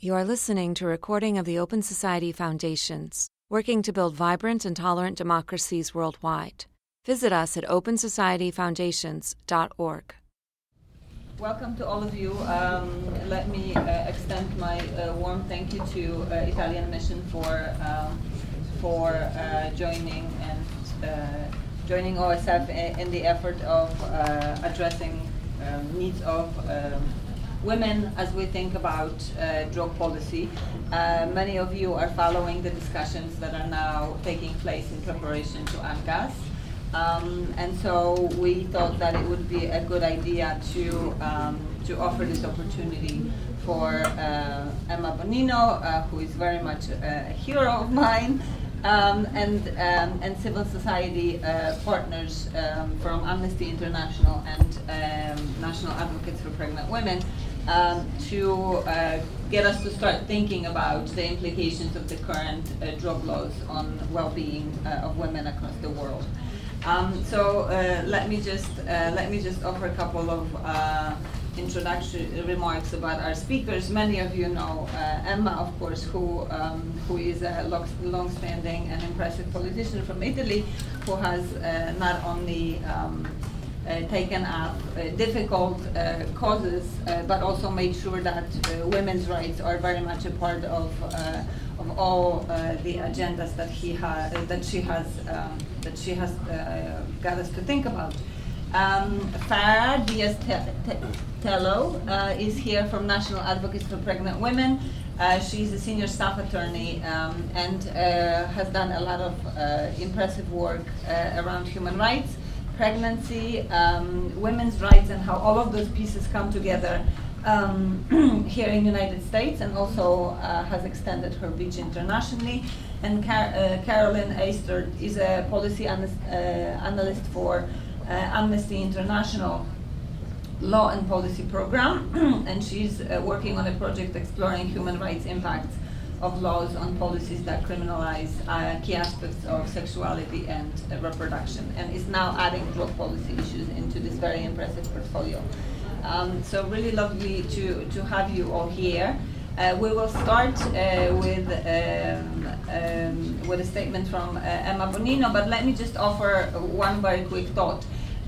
You are listening to a recording of the Open Society Foundations, working to build vibrant and tolerant democracies worldwide. Visit us at opensocietyfoundations.org. Welcome to all of you. Let me extend my warm thank you to Italian Mission for joining OSF in the effort of addressing needs of women as we think about drug policy. Many of you are following the discussions that are now taking place in preparation to UNGAS. And so we thought that it would be a good idea to offer this opportunity for Emma Bonino, who is very much a hero of mine, and civil society partners from Amnesty International and National Advocates for Pregnant Women to get us to start thinking about the implications of the current drug laws on well-being of women across the world. So let me just offer a couple of introductory remarks about our speakers. Many of you know Emma, of course, who is a long-standing and impressive politician from Italy, who has not only taken up difficult causes, but also made sure that women's rights are very much a part of all the agendas that she has got us to think about. Farah Diaz-Tello is here from National Advocates for Pregnant Women. She's a senior staff attorney and has done a lot of impressive work around human rights, pregnancy, women's rights, and how all of those pieces come together here in the United States, and also has extended her reach internationally. And Carolyn Eistert is a policy analyst for Amnesty International Law and Policy Program, and she's working on a project exploring human rights impacts of laws on policies that criminalize key aspects of sexuality and reproduction, and is now adding drug policy issues into this very impressive portfolio. So really lovely to have you all here. We will start with a statement from Emma Bonino, but let me just offer one very quick thought.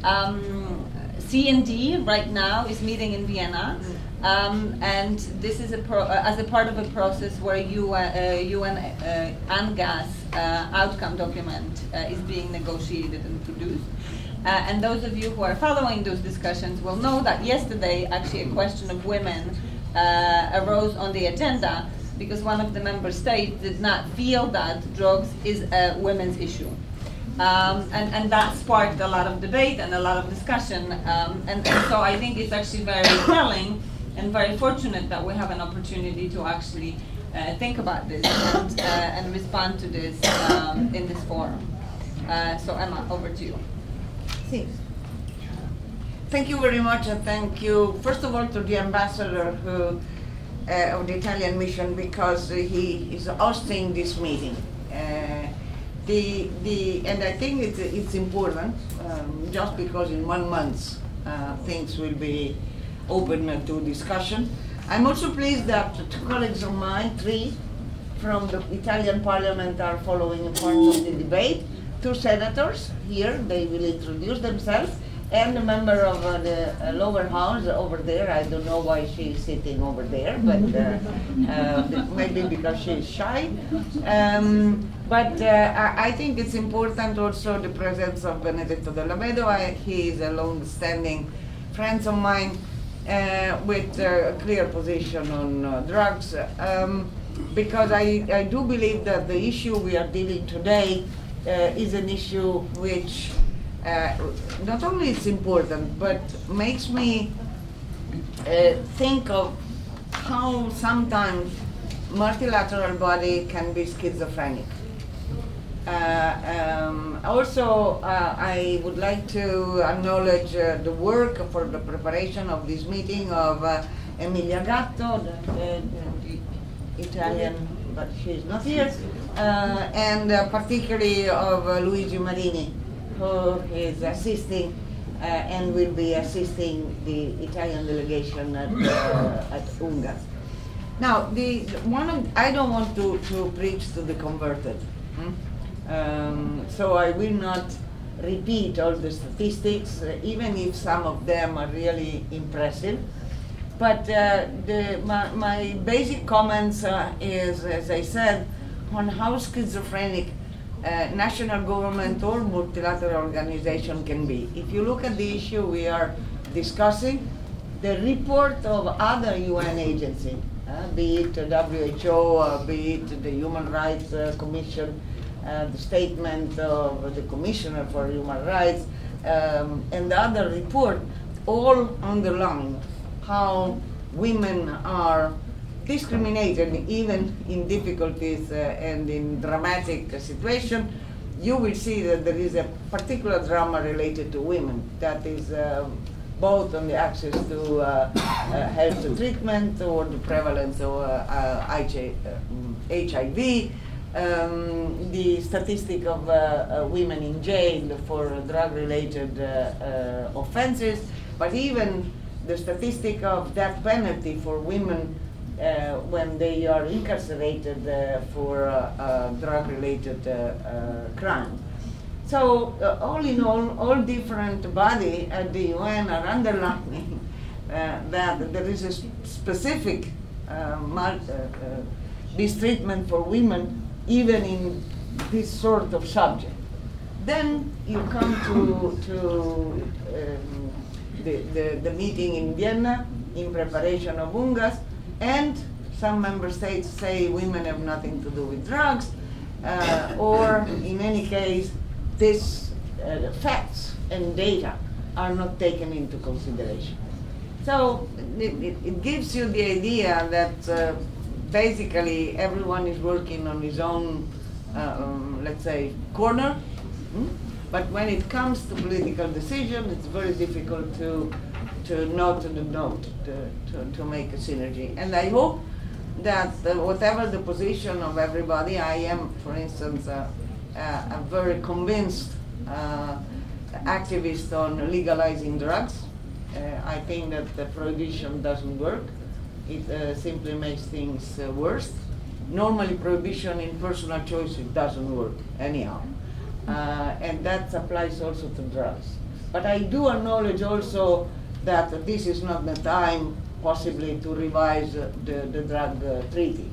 CND right now is meeting in Vienna, and this is as a part of a process where UN UNGAS outcome document is being negotiated and produced. And those of you who are following those discussions will know that yesterday, actually, a question of women arose on the agenda because one of the member states did not feel that drugs is a women's issue. And that sparked a lot of debate and a lot of discussion. And so I think it's actually very telling and very fortunate that we have an opportunity to actually think about this and respond to this in this forum. So Emma, over to you. Thank you very much, and thank you, first of all, to the ambassador of the Italian mission, because he is hosting this meeting. And I think it's important, just because in 1 month things will be open to discussion. I'm also pleased that 2 colleagues of mine, 3 from the Italian Parliament, are following a part of the debate. 2 senators here, they will introduce themselves, and a member of the lower house over there. I don't know why she's sitting over there, but maybe because she's shy. But I think it's important also the presence of Benedetto Della Vedova. He is a long-standing friend of mine with a clear position on drugs, because I do believe that the issue we are dealing today is an issue which not only is important, but makes me think of how sometimes multilateral body can be schizophrenic. Also, I would like to acknowledge the work for the preparation of this meeting of Emilia Gatto, the Italian, but she's not here, and particularly of Luigi Marini, who is assisting and will be assisting the Italian delegation at UNGAS. Now, I don't want to preach to the converted, so I will not repeat all the statistics, even if some of them are really impressive. But my basic comments is, as I said, on how schizophrenic national government or multilateral organization can be. If you look at the issue we are discussing, the report of other UN agencies, be it WHO, be it the Human Rights Commission, the statement of the Commissioner for Human Rights, and the other report, all underline how women are discriminated even in difficulties and in dramatic situations. You will see that there is a particular drama related to women that is both on the access to health treatment or the prevalence of HIV, the statistic of women in jail for drug-related offenses, but even the statistic of death penalty for women when they are incarcerated for drug-related crime. So all in all different bodies at the UN are underlining that there is a specific mistreatment for women even in this sort of subject. Then you come to the meeting in Vienna in preparation of UNGAS, and some member states say women have nothing to do with drugs, or in any case, these facts and data are not taken into consideration. So it gives you the idea that basically everyone is working on his own, let's say, corner. But when it comes to political decision, it's very difficult to note the note, to make a synergy. And I hope that whatever the position of everybody, I am, for instance, a very convinced activist on legalizing drugs. I think that the prohibition doesn't work. It simply makes things worse. Normally prohibition in personal choice, it doesn't work anyhow. And that applies also to drugs. But I do acknowledge also that this is not the time possibly to revise the drug treaty.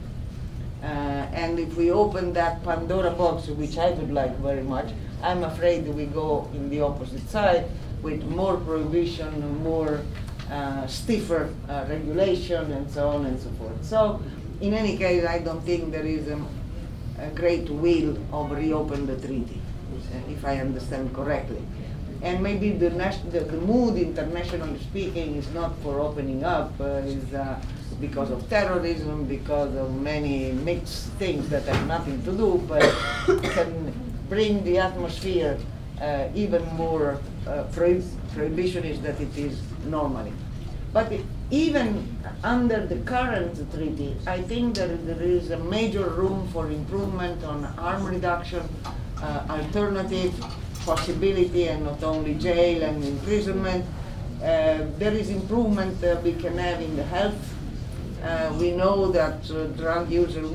And if we open that Pandora box, which I would like very much, I'm afraid we go in the opposite side with more prohibition, more stiffer regulation, and so on and so forth. So, in any case, I don't think there is a great will of reopen the treaty, if I understand correctly. And maybe the mood, internationally speaking, is not for opening up, is because of terrorism, because of many mixed things that have nothing to do, but can bring the atmosphere even more prohibitionist than it is normally. But even under the current treaty, I think that there is a major room for improvement on harm reduction, alternative possibility, and not only jail and imprisonment. There is improvement we can have in the health. We know that drug users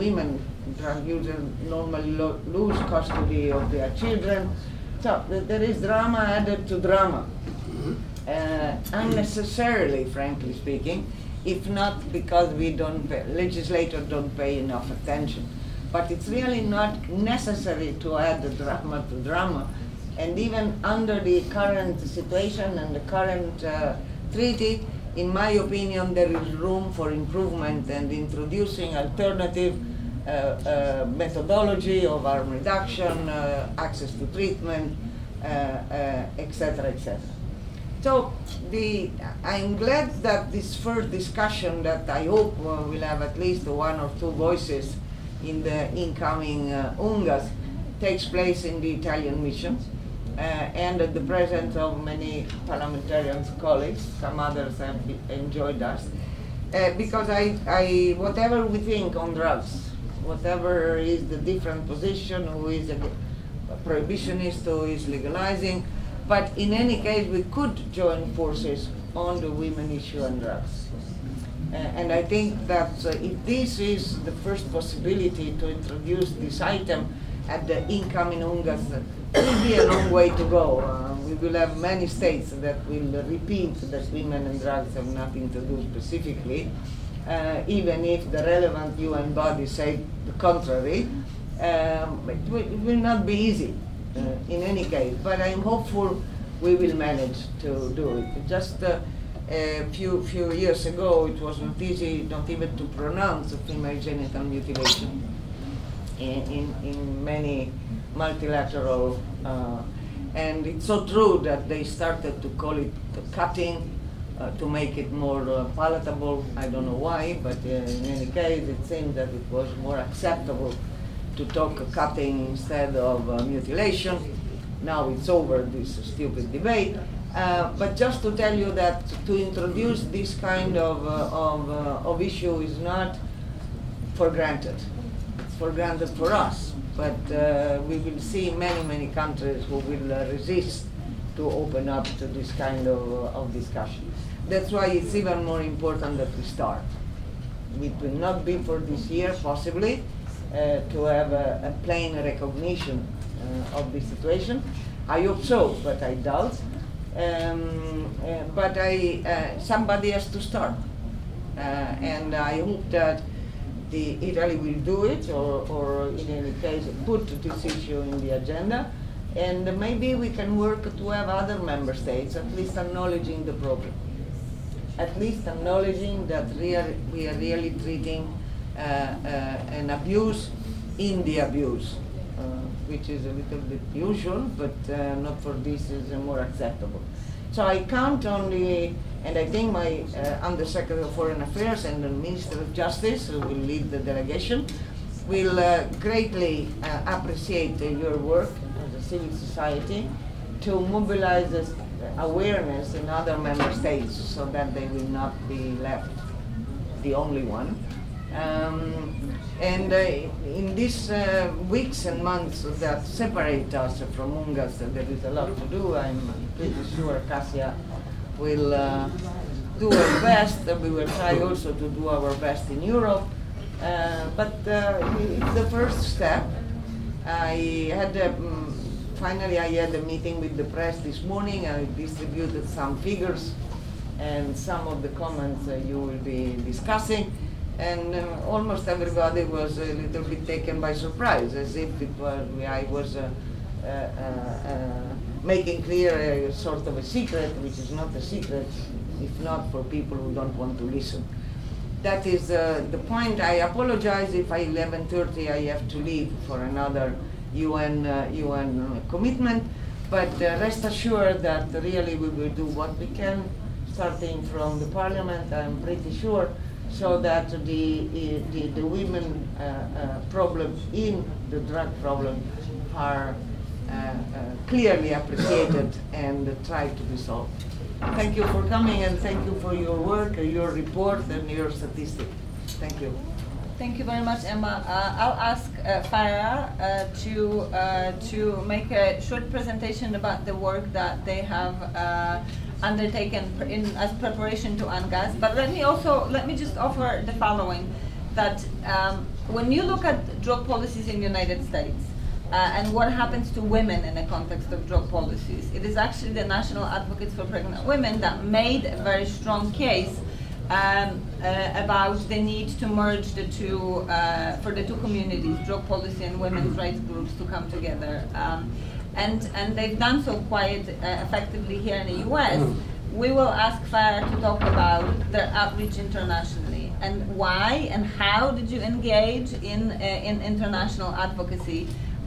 normally lose custody of their children. So there is drama added to drama, unnecessarily, frankly speaking, if not because legislators don't pay enough attention. But it's really not necessary to add the drama to drama. And even under the current situation and the current treaty, in my opinion, there is room for improvement and introducing alternative methodology of harm reduction, access to treatment, etc., etc. So I'm glad that this first discussion, that I hope will have at least one or two voices in the incoming UNGAS, takes place in the Italian mission. And at the presence of many parliamentarians, colleagues, some others have enjoyed us, because I whatever we think on drugs, whatever is the different position, who is a prohibitionist, who is legalizing, but in any case we could join forces on the women issue and drugs. And I think that if this is the first possibility to introduce this item at the incoming UNGAS, it will be a long way to go. We will have many states that will repeat that women and drugs have nothing to do specifically, even if the relevant UN bodies say the contrary. It will not be easy in any case, but I'm hopeful we will manage to do it. Just a few years ago, it was not easy, not even to pronounce female genital mutilation in many multilateral, and it's so true that they started to call it cutting to make it more palatable. I don't know why, but in any case, it seemed that it was more acceptable to talk cutting instead of mutilation. Now it's over, this stupid debate. But just to tell you that to introduce this kind of issue is not for granted. It's for granted for us. But we will see many countries who will resist to open up to this kind of discussion. That's why it's even more important that we start. It will not be for this year, possibly, to have a plain recognition of the situation. I hope so, but I doubt. But somebody has to start, and I hope that Italy will do it, or in any case put this issue in the agenda, and maybe we can work to have other member states at least acknowledging the problem, at least acknowledging that we are really treating an abuse in the abuse. Which is a little bit usual, but not for this is more acceptable. So I count on and I think my Undersecretary of Foreign Affairs and the Minister of Justice, who will lead the delegation, will greatly appreciate your work as a civil society to mobilize this awareness in other member states so that they will not be left the only one. And in these weeks and months that separate us from UNGAS, there is a lot to do. I'm pretty sure Cassia will do her best. We will try also to do our best in Europe. But it's the first step. Finally I had a meeting with the press this morning. I distributed some figures and some of the comments you will be discussing. And almost everybody was a little bit taken by surprise, as if I was making clear a sort of a secret, which is not a secret, if not for people who don't want to listen. That is the point. I apologize if at 11:30 I have to leave for another UN commitment, but rest assured that really we will do what we can, starting from the Parliament, I'm pretty sure, so that the women problems in the drug problem are clearly appreciated and tried to be solved. Thank you for coming, and thank you for your work, your report, and your statistics. Thank you. Thank you very much, Emma. I'll ask Farah to make a short presentation about the work that they have undertaken as preparation to UNGAS. But let me just offer the following: that when you look at drug policies in the United States and what happens to women in the context of drug policies, it is actually the National Advocates for Pregnant Women that made a very strong case about the need to merge the two for the two communities, drug policy and women's rights groups, to come together. And they've done so quite effectively here in the US. We will ask Farah to talk about their outreach internationally and why and how did you engage in international advocacy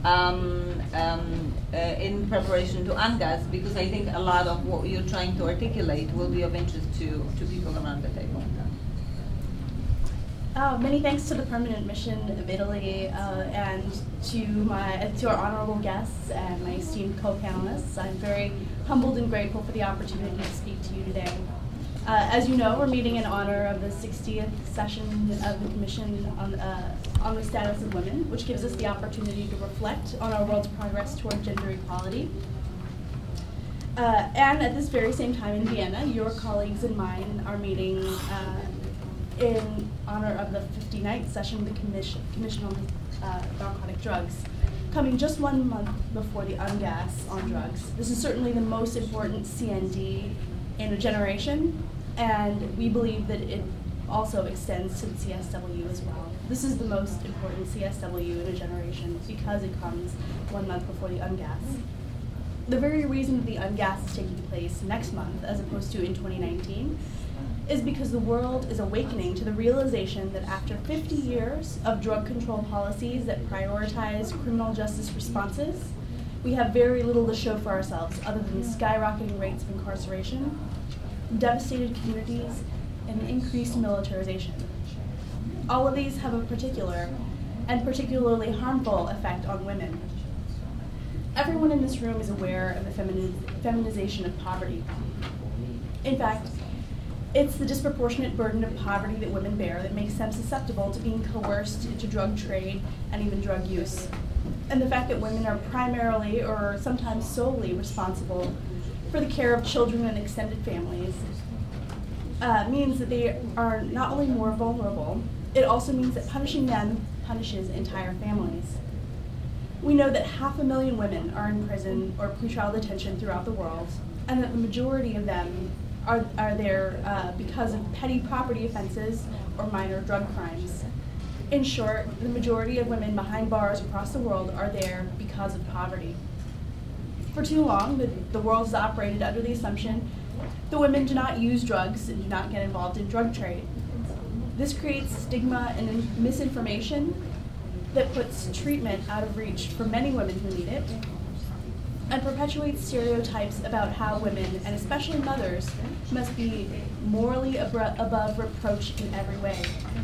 in preparation to UNGAS, because I think a lot of what you're trying to articulate will be of interest to people around the table. Many thanks to the Permanent Mission of Italy and to our honorable guests and my esteemed co-panelists. I'm very humbled and grateful for the opportunity to speak to you today. As you know, we're meeting in honor of the 60th session of the Commission on the Status of Women, which gives us the opportunity to reflect on our world's progress toward gender equality. And at this very same time in Vienna, your colleagues and mine are meeting in honor of the 59th session of the Commission on Narcotic Drugs, coming just 1 month before the UNGAS on drugs. This is certainly the most important CND in a generation, and we believe that it also extends to the CSW as well. This is the most important CSW in a generation because it comes 1 month before the UNGAS. The very reason that the UNGAS is taking place next month as opposed to in 2019 is because the world is awakening to the realization that after 50 years of drug control policies that prioritize criminal justice responses, we have very little to show for ourselves other than skyrocketing rates of incarceration, devastated communities, and increased militarization. All of these have a particular and particularly harmful effect on women. Everyone in this room is aware of the feminization of poverty. In fact, it's the disproportionate burden of poverty that women bear that makes them susceptible to being coerced into drug trade and even drug use. And the fact that women are primarily or sometimes solely responsible for the care of children and extended families means that they are not only more vulnerable, it also means that punishing them punishes entire families. We know that 500,000 women are in prison or pretrial detention throughout the world, and that the majority of them are there because of petty property offenses or minor drug crimes. In short, the majority of women behind bars across the world are there because of poverty. For too long, the world has operated under the assumption that women do not use drugs and do not get involved in drug trade. This creates stigma and misinformation that puts treatment out of reach for many women who need it, and perpetuates stereotypes about how women, and especially mothers, must be morally above reproach in every way.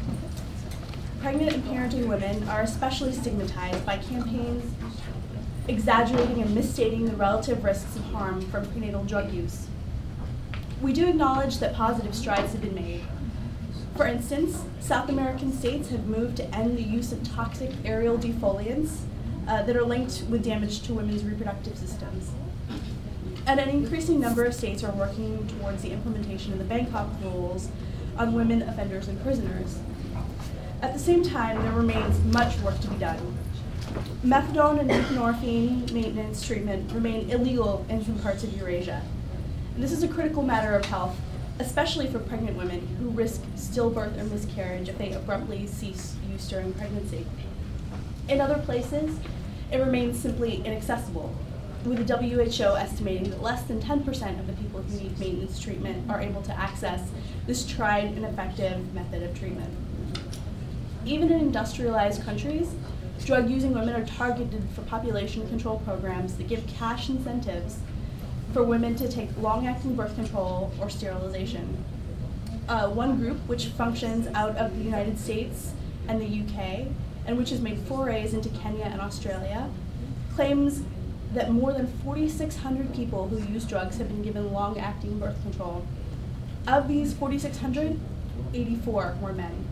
Pregnant and parenting women are especially stigmatized by campaigns exaggerating and misstating the relative risks of harm from prenatal drug use. We do acknowledge that positive strides have been made. For instance, South American states have moved to end the use of toxic aerial defoliants that are linked with damage to women's reproductive systems. And an increasing number of states are working towards the implementation of the Bangkok rules on women offenders and prisoners. At the same time, there remains much work to be done. Methadone and buprenorphine maintenance treatment remain illegal in some parts of Eurasia. And this is a critical matter of health, especially for pregnant women who risk stillbirth or miscarriage if they abruptly cease use during pregnancy. In other places, it remains simply inaccessible, with the WHO estimating that less than 10% of the people who need maintenance treatment are able to access this tried and effective method of treatment. Even in industrialized countries, drug-using women are targeted for population control programs that give cash incentives for women to take long-acting birth control or sterilization. One group, which functions out of the United States and the UK, and which has made forays into Kenya and Australia, claims that more than 4,600 people who use drugs have been given long-acting birth control. Of these 4,600, 84 were men.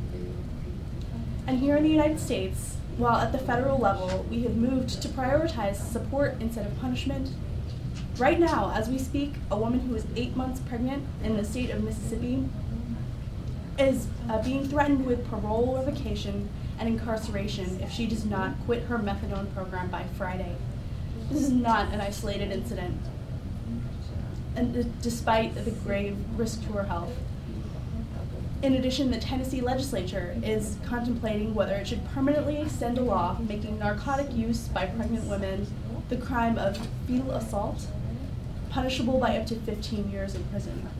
And here in the United States, while at the federal level we have moved to prioritize support instead of punishment, right now, as we speak, a woman who is 8 months pregnant in the state of Mississippi is being threatened with parole or vacation and incarceration if she does not quit her methadone program by Friday. This is not an isolated incident, and despite the grave risk to her health. In addition, the Tennessee legislature is contemplating whether it should permanently extend a law making narcotic use by pregnant women the crime of fetal assault, punishable by up to 15 years in prison.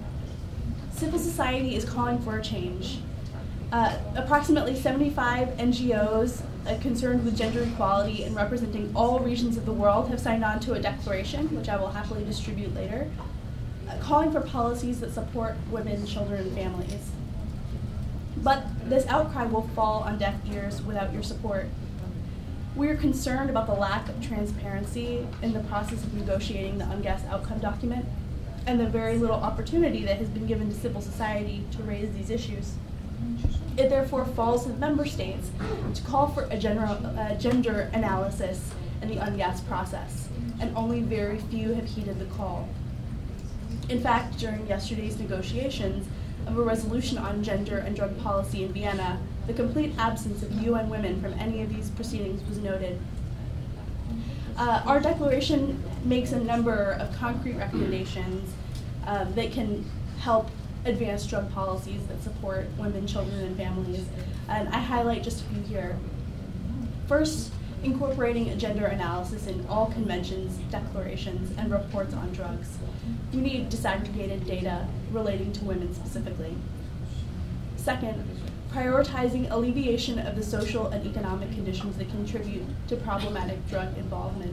Civil society is calling for a change. Approximately 75 NGOs concerned with gender equality and representing all regions of the world have signed on to a declaration, which I will happily distribute later, calling for policies that support women, children, and families. But this outcry will fall on deaf ears without your support. We are concerned about the lack of transparency in the process of negotiating the UNGAS outcome document and the very little opportunity that has been given to civil society to raise these issues. It therefore falls to the member states to call for a gender analysis in the UNGAS process, and only very few have heeded the call. In fact, during yesterday's negotiations, of a resolution on gender and drug policy in Vienna, the complete absence of UN women from any of these proceedings was noted. Our declaration makes a number of concrete recommendations that can help advance drug policies that support women, children, and families, and I highlight just a few here. First, incorporating a gender analysis in all conventions, declarations, and reports on drugs. We need disaggregated data relating to women specifically. Second, prioritizing alleviation of the social and economic conditions that contribute to problematic drug involvement.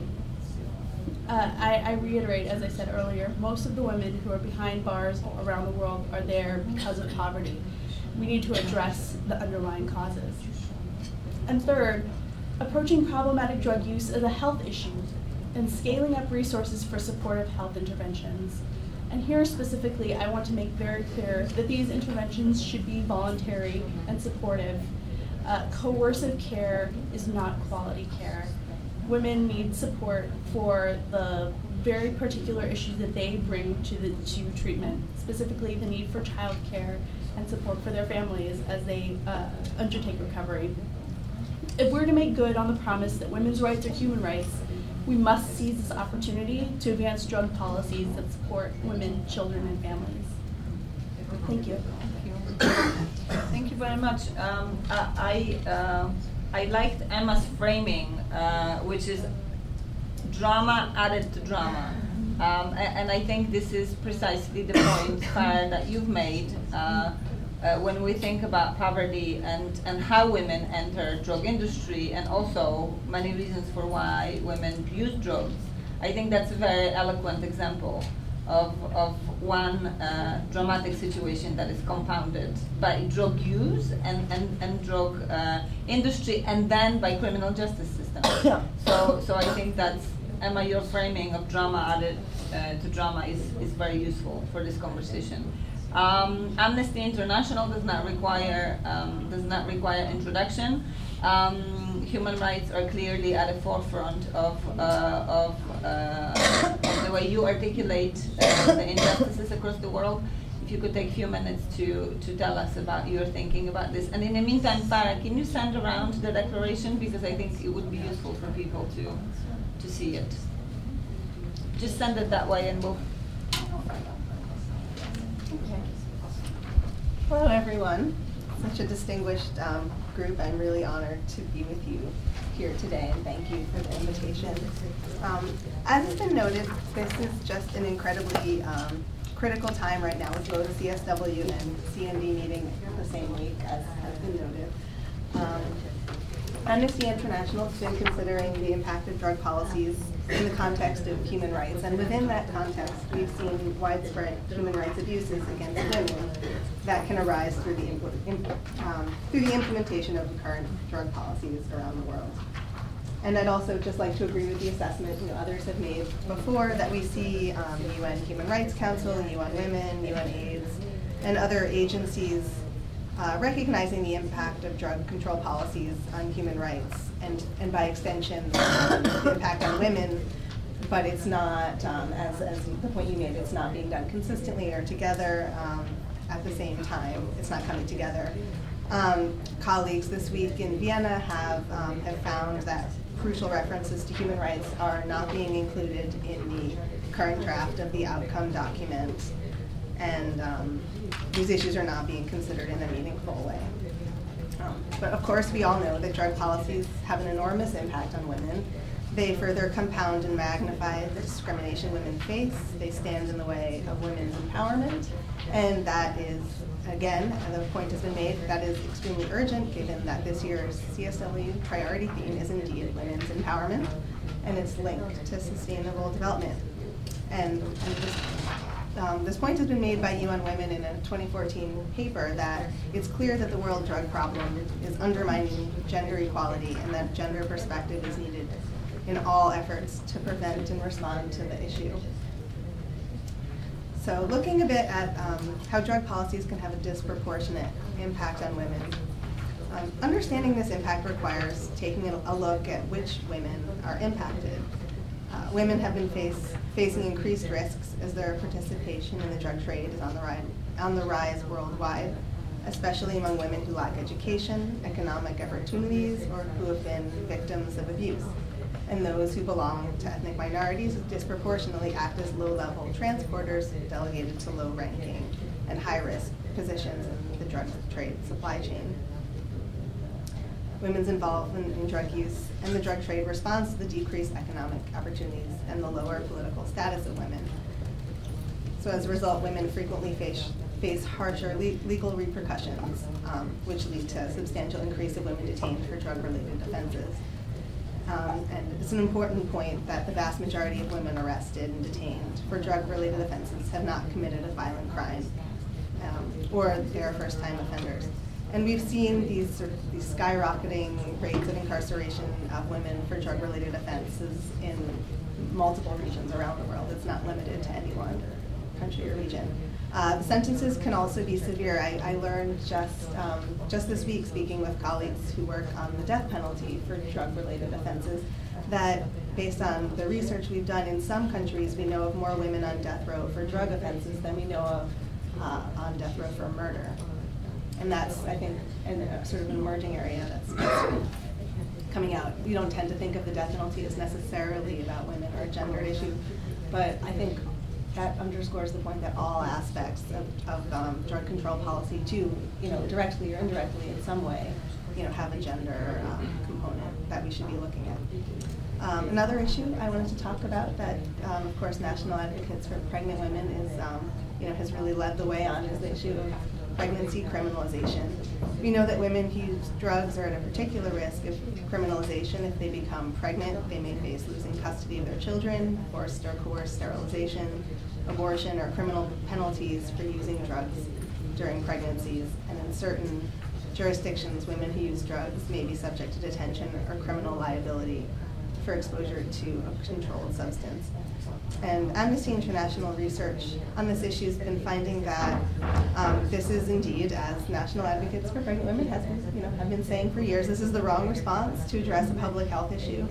I reiterate, as I said earlier, most of the women who are behind bars around the world are there because of poverty. We need to address the underlying causes. And third, approaching problematic drug use as a health issue and scaling up resources for supportive health interventions. And here specifically, I want to make very clear that these interventions should be voluntary and supportive. Coercive care is not quality care. Women need support for the very particular issues that they bring to treatment, specifically the need for child care and support for their families as they undertake recovery. If we're to make good on the promise that women's rights are human rights, we must seize this opportunity to advance drug policies that support women, children, and families. Thank you. Thank you very much. I liked Emma's framing, which is drama added to drama. And I think this is precisely the point, Farah, that you've made when we think about poverty and how women enter drug industry, and also many reasons for why women use drugs. I think that's a very eloquent example of one dramatic situation that is compounded by drug use and drug industry, and then by criminal justice system. So I think that's, Emma, your framing of drama added to drama is very useful for this conversation. Amnesty International does not require introduction. Human rights are clearly at the forefront of the way you articulate the injustices across the world. If you could take a few minutes to tell us about your thinking about this. And in the meantime, Farah, can you send around the declaration, because I think it would be useful for people to see it. Just send it that way and we'll... Okay. Hello, everyone. Such a distinguished group. I'm really honored to be with you here today, and thank you for the invitation. As has been noted, this is just an incredibly critical time right now, with both CSW and CND meeting the same week, as has been noted. Amnesty International has been considering the impact of drug policies in the context of human rights, and within that context, we've seen widespread human rights abuses against women that can arise through the implementation of the current drug policies around the world. And I'd also just like to agree with the assessment others have made before, that we see UN Human Rights Council, UN Women, UN AIDS, and other agencies recognizing the impact of drug control policies on human rights, and by extension, the impact on women, but it's not, as the point you made, it's not being done consistently or together at the same time. It's not coming together. Colleagues this week in Vienna have found that crucial references to human rights are not being included in the current draft of the outcome document, and these issues are not being considered in a meaningful way. But of course, we all know that drug policies have an enormous impact on women. They further compound and magnify the discrimination women face. They stand in the way of women's empowerment, and that is, again, the point has been made, that is extremely urgent, given that this year's CSW priority theme is indeed women's empowerment, and it's linked to sustainable development. And this point has been made by UN Women in a 2014 paper, that it's clear that the world drug problem is undermining gender equality, and that gender perspective is needed in all efforts to prevent and respond to the issue. So looking a bit at how drug policies can have a disproportionate impact on women. Understanding this impact requires taking a look at which women are impacted. Women have been facing increased risks as their participation in the drug trade is on the on the rise worldwide, especially among women who lack education, economic opportunities, or who have been victims of abuse. And those who belong to ethnic minorities disproportionately act as low-level transporters delegated to low-ranking and high-risk positions in the drug trade supply chain. Women's involvement in drug use and the drug trade responds to the decreased economic opportunities and the lower political status of women. So as a result, women frequently face harsher legal repercussions, which lead to a substantial increase of women detained for drug-related offenses. And it's an important point that the vast majority of women arrested and detained for drug-related offenses have not committed a violent crime, or they are first-time offenders. And we've seen these skyrocketing rates of incarceration of women for drug-related offenses in multiple regions around the world. It's not limited to any one country or region. The sentences can also be severe. I learned just this week, speaking with colleagues who work on the death penalty for drug-related offenses, that based on the research we've done, in some countries we know of more women on death row for drug offenses than we know of on death row for murder. And that's, I think, a sort of an emerging area that's coming out. We don't tend to think of the death penalty as necessarily about women or a gender issue, but I think that underscores the point that all aspects of drug control policy do, directly or indirectly in some way, have a gender component that we should be looking at. Another issue I wanted to talk about that, of course, National Advocates for Pregnant Women has really led the way on is the issue of pregnancy criminalization. We know that women who use drugs are at a particular risk of criminalization. If they become pregnant, they may face losing custody of their children, forced or coerced sterilization, abortion, or criminal penalties for using drugs during pregnancies. And in certain jurisdictions, women who use drugs may be subject to detention or criminal liability for exposure to a controlled substance. And Amnesty International research on this issue has been finding that this is indeed, as National Advocates for Pregnant Women have been saying for years, this is the wrong response to address a public health issue.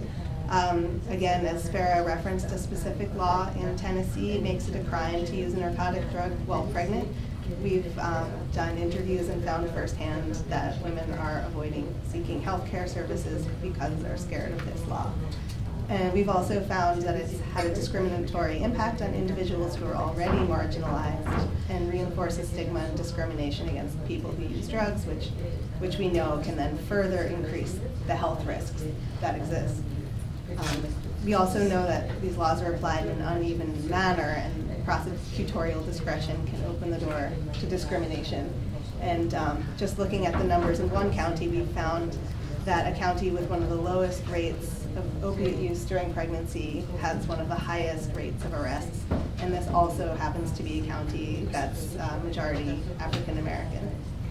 Again, as Farah referenced, a specific law in Tennessee makes it a crime to use a narcotic drug while pregnant. We've done interviews and found firsthand that women are avoiding seeking health care services because they're scared of this law. And we've also found that it's had a discriminatory impact on individuals who are already marginalized and reinforces stigma and discrimination against people who use drugs, which we know can then further increase the health risks that exist. We also know that these laws are applied in an uneven manner, and prosecutorial discretion can open the door to discrimination. And just looking at the numbers in one county, we found that a county with one of the lowest rates of opiate use during pregnancy has one of the highest rates of arrests, and this also happens to be a county that's majority African American.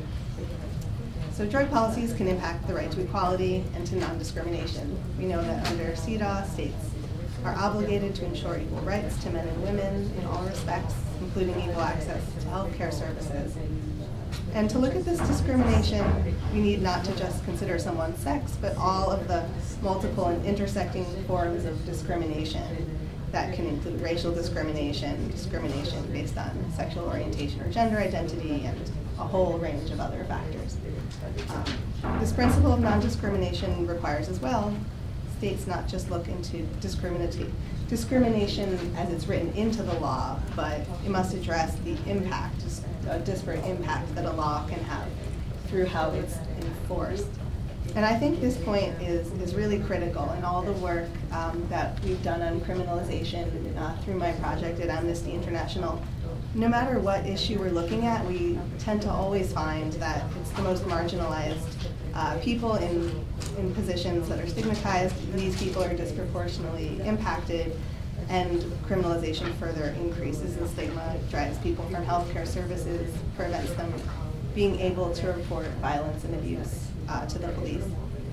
So drug policies can impact the right to equality and to non-discrimination. We know that under CEDAW, states are obligated to ensure equal rights to men and women in all respects, including equal access to health care services. And to look at this discrimination, we need not to just consider someone's sex, but all of the multiple and intersecting forms of discrimination that can include racial discrimination, discrimination based on sexual orientation or gender identity, and a whole range of other factors. This principle of non-discrimination requires as well states not just look into discrimination as it's written into the law, but it must address the impact, a disparate impact that a law can have through how it's enforced. And I think this point is really critical in all the work that we've done on criminalization through my project at Amnesty International. No matter what issue we're looking at, we tend to always find that it's the most marginalized people in positions that are stigmatized. These people are disproportionately impacted, and criminalization further increases the stigma, drives people from healthcare services, prevents them being able to report violence and abuse to the police.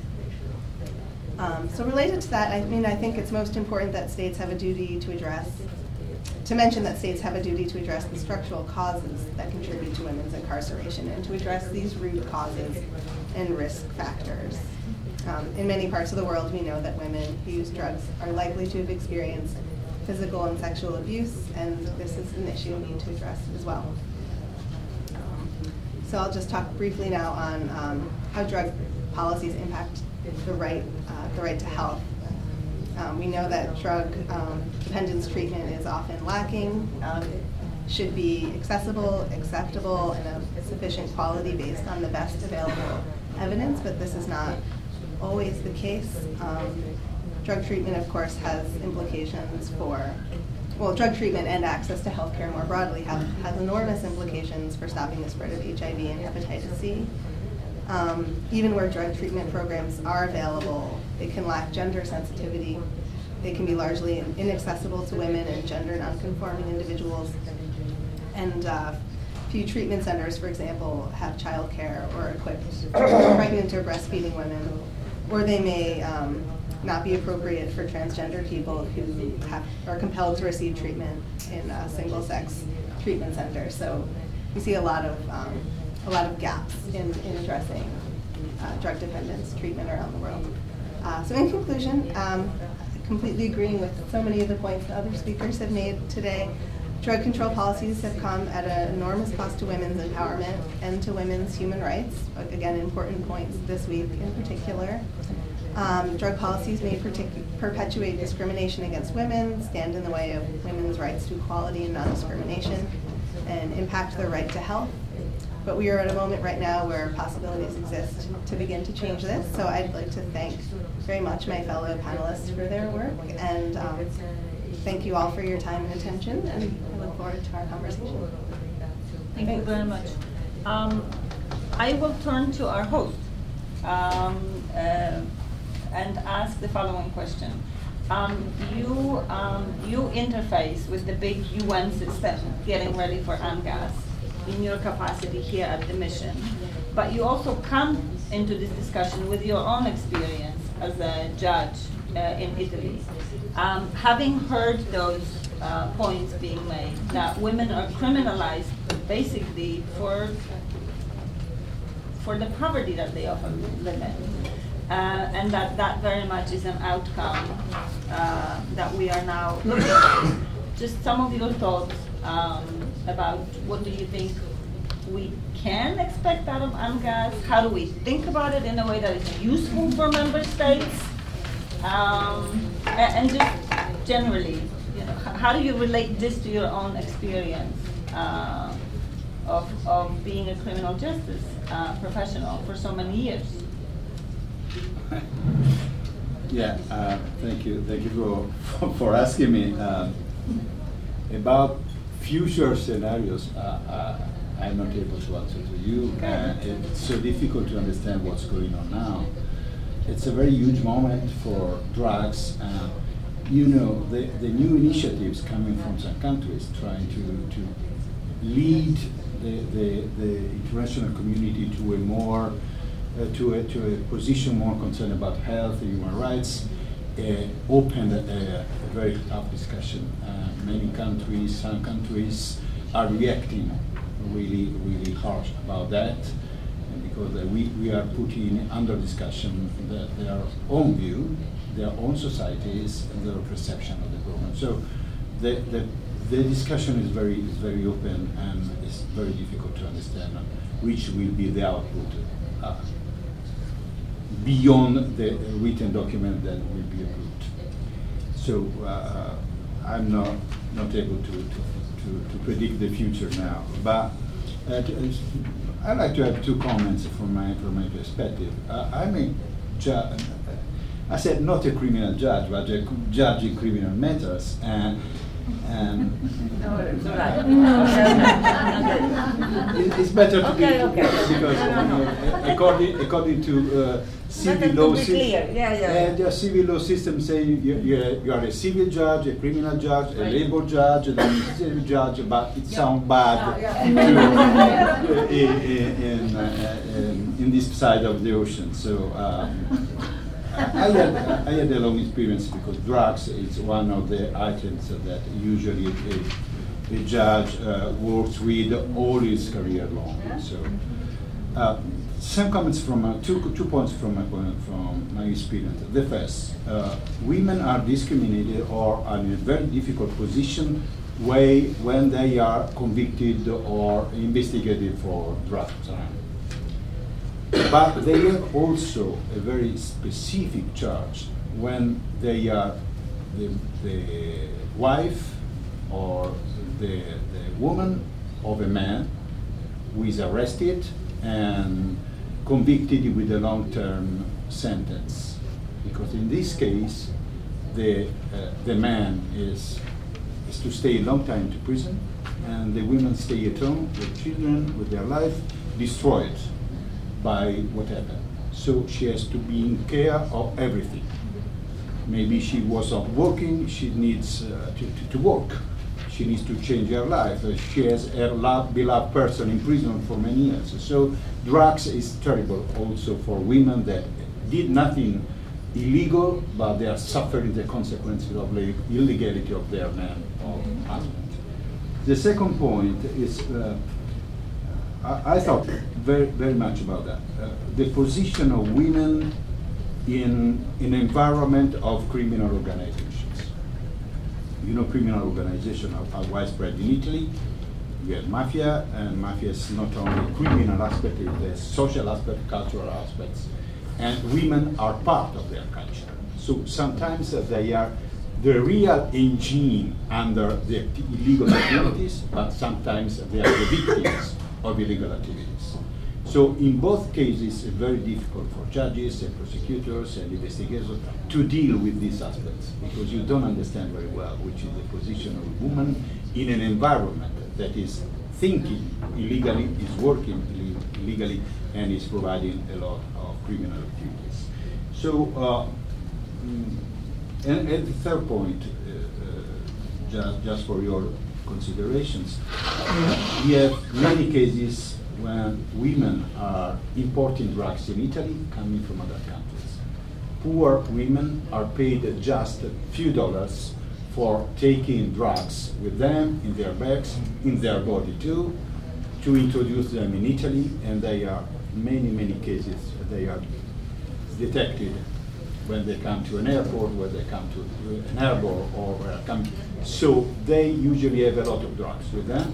So related to that, I think it's most important that states have a duty to mention that states have a duty to address the structural causes that contribute to women's incarceration and to address these root causes and risk factors. In many parts of the world, we know that women who use drugs are likely to have experienced physical and sexual abuse, and this is an issue we need to address as well. So I'll just talk briefly now on how drug policies impact the right to health. We know that drug dependence treatment is often lacking, should be accessible, acceptable, and of sufficient quality based on the best available evidence, but this is not always the case. Drug treatment, of course, has implications for, well, drug treatment and access to healthcare more broadly has enormous implications for stopping the spread of HIV and hepatitis C. Even where drug treatment programs are available, they can lack gender sensitivity. They can be largely inaccessible to women and gender nonconforming individuals. And few treatment centers, for example, have childcare or equipped pregnant or breastfeeding women, or they may not be appropriate for transgender people who are compelled to receive treatment in single-sex treatment centers. So we see a lot of gaps in addressing drug dependence treatment around the world. So in conclusion, completely agreeing with so many of the points that other speakers have made today. Drug control policies have come at an enormous cost to women's empowerment and to women's human rights. Again, important points this week in particular. Drug policies may perpetuate discrimination against women, stand in the way of women's rights to equality and non-discrimination, and impact their right to health. But we are at a moment right now where possibilities exist to begin to change this. So I'd like to thank very much my fellow panelists for their work, and thank you all for your time and attention, and I look forward to our conversation. Thank you very much. I will turn to our host and ask the following question. You interface with the big UN system getting ready for UNGAS in your capacity here at the mission, but you also come into this discussion with your own experience as a judge in Italy. Having heard those points being made, that women are criminalized basically for the poverty that they often live in, and that very much is an outcome that we are now looking at. Just some of your thoughts about what do you think we can expect out of UNGAS? How do we think about it in a way that is useful for member states? And just generally, how do you relate this to your own experience of being a criminal justice professional for so many years? Yeah, thank you for asking me about future scenarios. I'm not able to answer to you. It's so difficult to understand what's going on now. It's a very huge moment for drugs. The new initiatives coming from some countries trying to lead the international community to a more to a position more concerned about health and human rights opened a very tough discussion. Some countries are reacting really harsh about that, because we are putting under discussion their own view, their own societies, and their perception of the program. So the discussion is very open, and it's very difficult to understand which will be the output beyond the written document that will be approved. So I'm not able to predict the future now, but I'd like to have two comments from my perspective. I'm a judge. I said not a criminal judge, but a judge in criminal matters, and it's better to be because according to civil law, the civil law system say you are a civil judge, a criminal judge, a labor judge, and then a civil judge, but it sounds bad in this side of the ocean. So I had a long experience, because drugs is one of the items that usually a judge works with all his career long. So some comments from two points from my experience. The first, women are discriminated or are in a very difficult position when they are convicted or investigated for drugs. But they have also a very specific charge when they are the wife or the woman of a man who is arrested and convicted with a long-term sentence. Because in this case, the man is to stay a long time to prison, and the women stay at home with children, with their life destroyed by what happened. So she has to be in care of everything. Maybe she was not working, she needs to work. She needs to change her life. She has a beloved person in prison for many years. So drugs is terrible also for women that did nothing illegal, but they are suffering the consequences of the illegality of their man or husband. The second point is, I thought very much about that. The position of women in an environment of criminal organizations. You know, criminal organizations are widespread in Italy. We have mafia, and mafia is not only criminal aspect, it's social aspect, cultural aspects. And women are part of their culture. So sometimes they are the real engine under the illegal activities, but sometimes they are the victims of illegal activities. So in both cases, it's very difficult for judges and prosecutors and investigators to deal with these aspects, because you don't understand very well which is the position of a woman in an environment that is thinking illegally, is working illegally, and is providing a lot of criminal activities. So, and the third point, just for your considerations, we have many cases when women are importing drugs in Italy coming from other countries. Poor women are paid just a few dollars for taking drugs with them in their bags, in their body too, to introduce them in Italy, and they are, many cases, they are detected when they come to an airport, when they come to an harbor, or so they usually have a lot of drugs with them.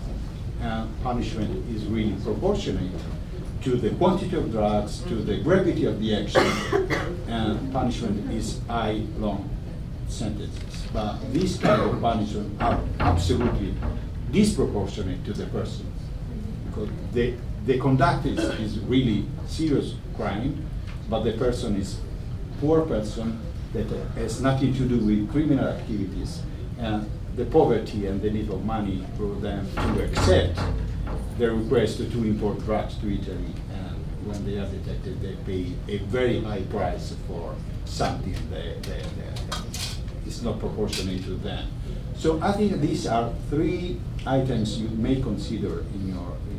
Punishment is really proportionate to the quantity of drugs, to the gravity of the action, and punishment is high, long sentences. But these kind of punishment are absolutely disproportionate to the person, because the conduct is really serious crime, but the person is poor person that has nothing to do with criminal activities, and the poverty and the need of money for them to accept the request to import drugs to Italy, and when they are detected, they pay a very high price for something that is not proportionate to them. So I think these are three items you may consider in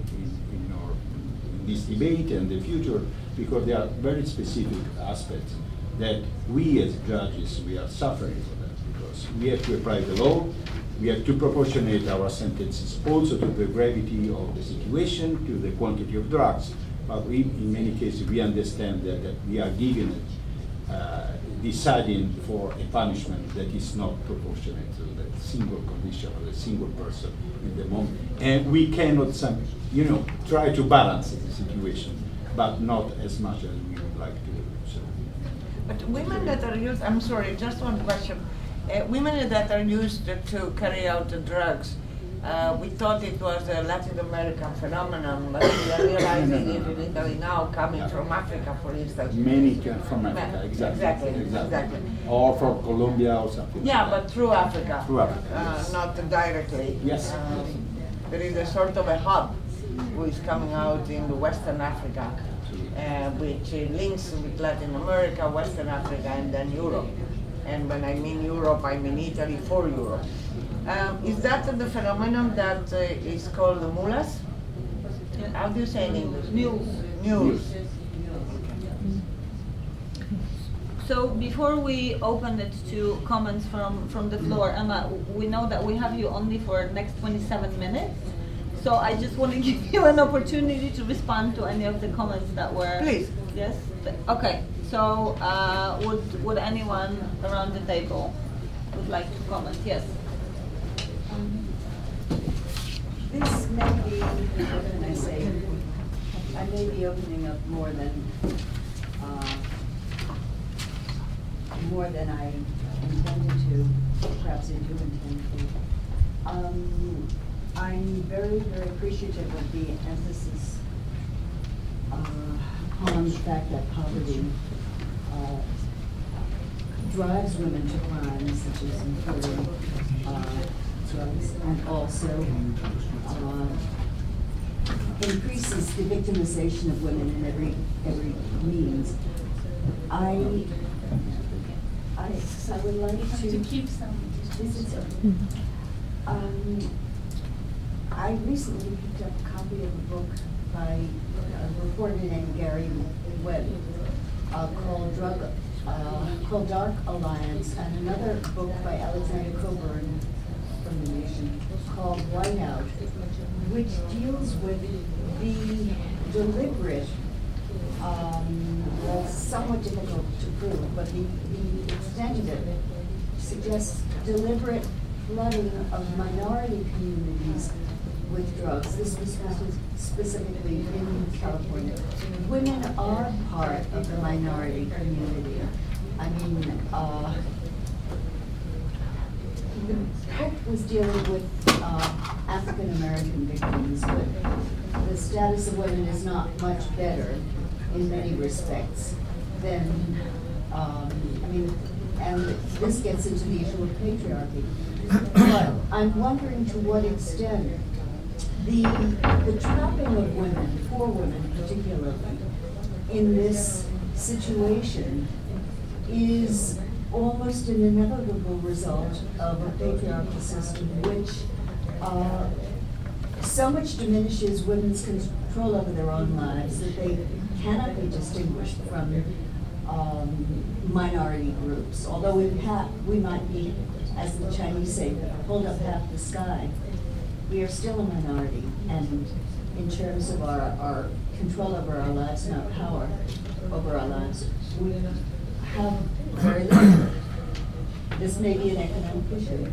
this debate and the future, because they are very specific aspects that we as judges, we are suffering for that, because we have to apply the law, we have to proportionate our sentences also to the gravity of the situation, to the quantity of drugs, but we, in many cases, we understand that we are giving deciding for a punishment that is not proportionate to the single condition of the single person in the moment. And we cannot, try to balance the situation, but not as much as we would like to do. So. But women that are used, I'm sorry, just one question. Women that are used to carry out the drugs, we thought it was a Latin American phenomenon, but we are realizing it in Italy now, coming from Africa, for instance. Many from Africa, exactly. Or from Colombia or something. Yeah, but through Africa. Through Africa, yes. Not directly. Yes. There is a sort of a hub who is coming out in the Western Africa, which links with Latin America, Western Africa, and then Europe. And when I mean Europe, I mean Italy for Europe. Is that the phenomenon that is called the mulas? How do you say in English? Mules. So before we open it to comments from the floor, Emma, we know that we have you only for the next 27 minutes. So I just want to give you an opportunity to respond to any of the comments that were... Please. Yes? Okay. So would anyone around the table would like to comment? Yes. This may be, what can I say? I may be opening up more than I intended to, perhaps I do intend to. I'm very, very appreciative of the emphasis on the fact that poverty drives women to crimes such as importing drugs, and also increases the victimization of women in every means. I would like to keep some. I recently picked up a copy of a book by a reporter named Gary Webb called Dark Alliance, and another book by Alexander Coburn from The Nation called Whiteout, which deals with the deliberate, somewhat difficult to prove, but the extent of it suggests deliberate flooding of minority communities with drugs. This was specifically in California. Women are part of the minority community. I mean, the book was dealing with African American victims, but the status of women is not much better in many respects than, and this gets into the issue of patriarchy. But I'm wondering to what extent the trapping of women, poor women particularly, in this situation is almost an inevitable result of a patriarchal system which so much diminishes women's control over their own lives that they cannot be distinguished from minority groups. Although we might be, as the Chinese say, hold up half the sky, we are still a minority, and in terms of our control over our lives and our power over our lives, we have very little. This may be an economic issue.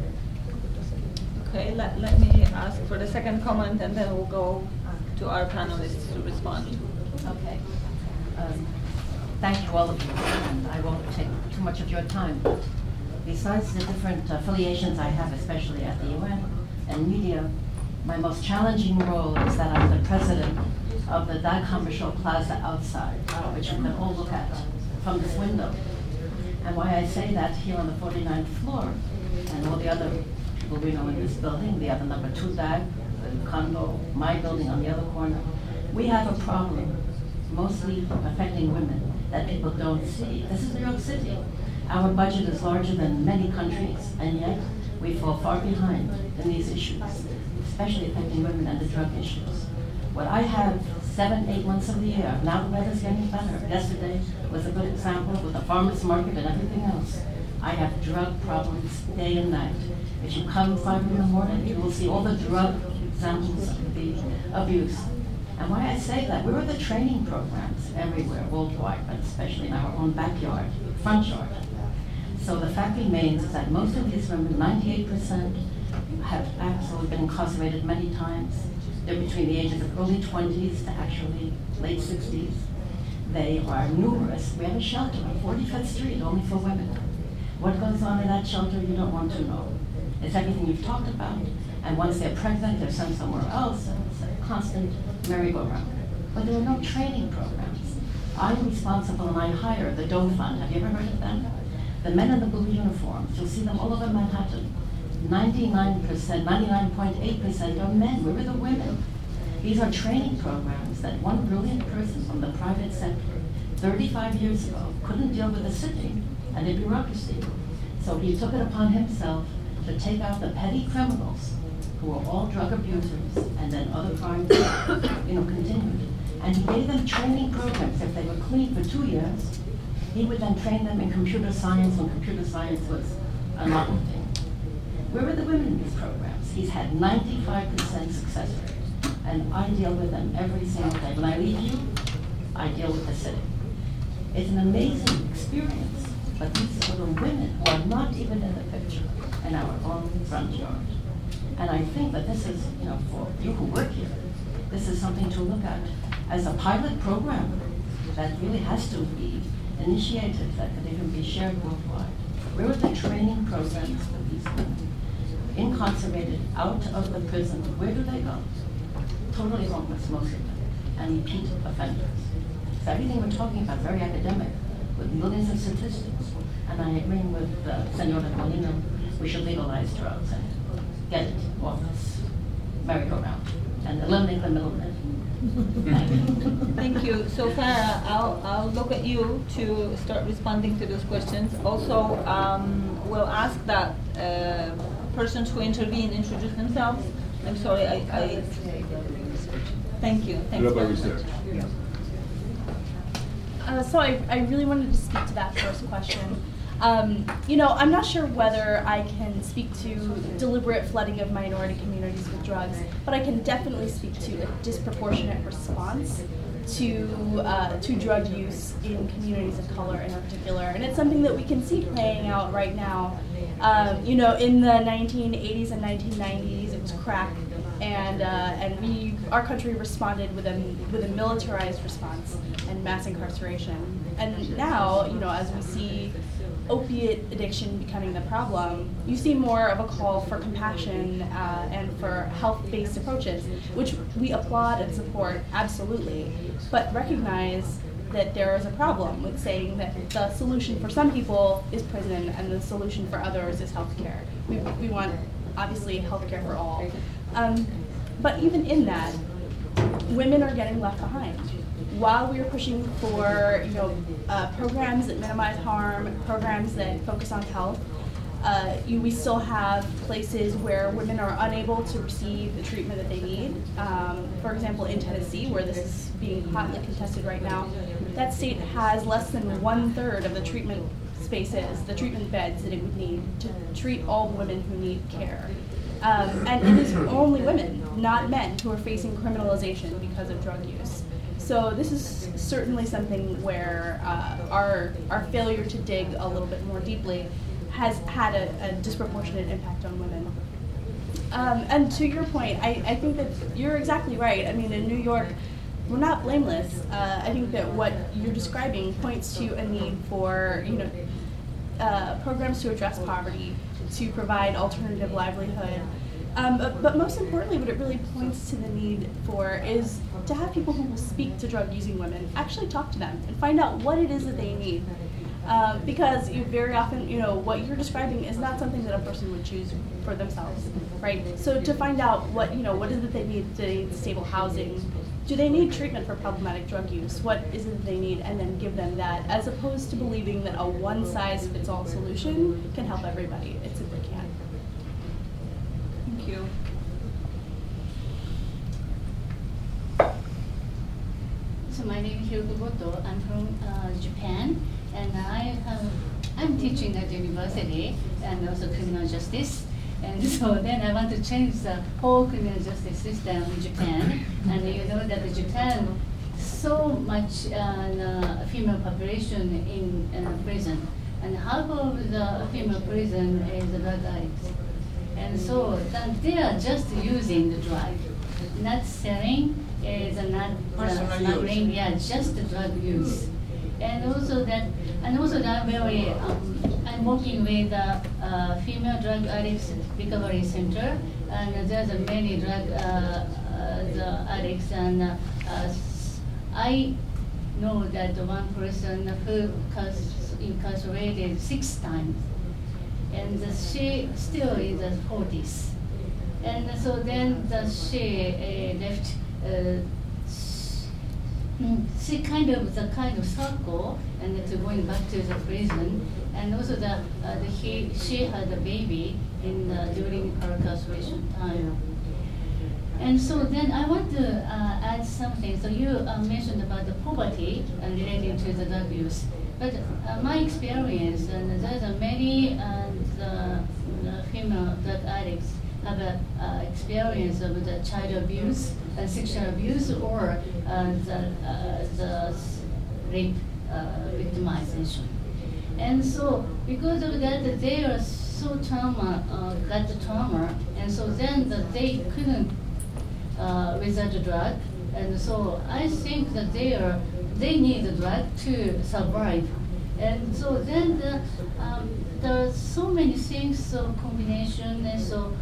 Okay, let me ask for the second comment, and then we'll go to our panelists to respond. Okay. Thank you, all of you, and I won't take too much of your time. But besides the different affiliations I have, especially at the UN and media, my most challenging role is that I'm the president of the Dag Hammarskjöld Plaza outside, which we can all look at from this window. And why I say that here on the 49th floor, and all the other people we know in this building, the other number 2 Dag, the Congo, my building on the other corner, we have a problem mostly affecting women that people don't see. This is New York City. Our budget is larger than many countries, and yet we fall far behind in these issues, especially affecting women and the drug issues. What I have 7-8 months of the year, now the weather's getting better. Yesterday was a good example with the farmer's market and everything else. I have drug problems day and night. If you come 5 in the morning, you will see all the drug examples of the abuse. And why I say that, we were the training programs everywhere, worldwide, but especially in our own backyard, front yard. So the fact remains is that most of these women, 98%, have actually been incarcerated many times. They're between the ages of early 20s to actually late 60s. They are numerous. We have a shelter on 45th Street only for women. What goes on in that shelter, you don't want to know. It's everything you've talked about. And once they're pregnant, they're sent somewhere else, and it's a constant merry-go-round. But there are no training programs. I'm responsible, and I hire the Doe Fund. Have you ever heard of them? The men in the blue uniforms, you'll see them all over Manhattan. 99.8% are men. Where are the women? These are training programs that one brilliant person from the private sector 35 years ago couldn't deal with the city and the bureaucracy. So he took it upon himself to take out the petty criminals who were all drug abusers and then other crimes continued. And he gave them training programs. If they were clean for 2 years, he would then train them in computer science when computer science was a novel thing. Where are the women in these programs? He's had 95% success rate, and I deal with them every single day. When I leave you, I deal with the city. It's an amazing experience, but these are the women who are not even in the picture in our own front yard. And I think that this is, for you who work here, this is something to look at as a pilot program that really has to be initiated, that could even be shared worldwide. Where are the training programs for these women? Incarcerated, out of the prison, where do they go? Totally homeless, most of them, and repeat offenders. So everything we're talking about, very academic, with millions of statistics. And I agree with Senora Molina, we should legalize drugs and get it off this merry-go-round and eliminate the middlemen. Thank you. So Farah, I'll look at you to start responding to those questions. Also, we'll ask that persons who intervene introduce themselves. I'm sorry, I thank you. Thanks Global very research. much. So I really wanted to speak to that first question. I'm not sure whether I can speak to deliberate flooding of minority communities with drugs, but I can definitely speak to a disproportionate response to drug use in communities of color in particular. And it's something that we can see playing out right now. In the 1980s and 1990s, it was crack, and our country responded with a militarized response and mass incarceration. And now, as we see opiate addiction becoming the problem, you see more of a call for compassion and for health-based approaches, which we applaud and support, absolutely, but recognize that there is a problem with saying that the solution for some people is prison and the solution for others is healthcare. We want, obviously, healthcare for all. But even in that, women are getting left behind. While we are pushing for programs that minimize harm, programs that focus on health, we still have places where women are unable to receive the treatment that they need. For example, in Tennessee, where this is being hotly contested right now, that state has less than 1/3 of the treatment spaces, the treatment beds that it would need to treat all the women who need care. And it is only women, not men, who are facing criminalization because of drug use. So this is certainly something where our failure to dig a little bit more deeply has had a disproportionate impact on women. And to your point, I think that you're exactly right. I mean, in New York, we're not blameless. I think that what you're describing points to a need for programs to address poverty, to provide alternative livelihood. But most importantly, what it really points to the need for is to have people who will speak to drug-using women actually talk to them and find out what it is that they need. Because very often, what you're describing is not something that a person would choose for themselves, right? So to find out what is it that they need? Do they need stable housing? Do they need treatment for problematic drug use? What is it that they need? And then give them that, as opposed to believing that a one-size-fits-all solution can help everybody. It simply can't. Thank you. So my name is Hiroko Goto. I'm from Japan, and I'm teaching at the university and also criminal justice. And so then I want to change the whole criminal justice system in Japan. And you know that Japan, so much female population in prison, and half of the female prison is drug addicts. And so they are just using the drug, not selling, is not just the drug use. And also that I'm working with the female drug addicts recovery center, and there's many drug the addicts, and I know that one person who was incarcerated 6 times, and she still is in 40s, and so then she left. She kind of circle, and to going back to the prison, and also she had a baby during her incarceration time. And so then I want to add something. So you mentioned about the poverty relating to the drug use, but my experience, and there's many female drug addicts have experience of the child abuse and sexual abuse, or the rape victimization. And so because of that, they are so got the trauma, and so then they couldn't without the drug, and so I think that they need the drug to survive, and so then there are so many things, so combination, and so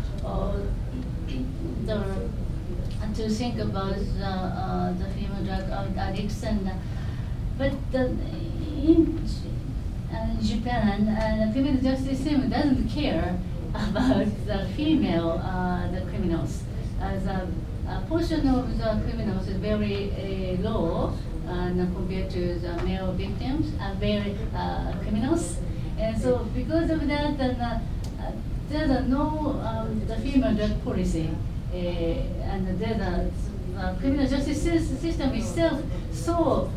to think about the female drug addicts, and but in Japan, the criminal justice system doesn't care about the female the criminals. A portion of the criminals is very low compared to the male victims, very criminals, and so because of that, there's no the female drug policy, and there's the criminal justice system itself so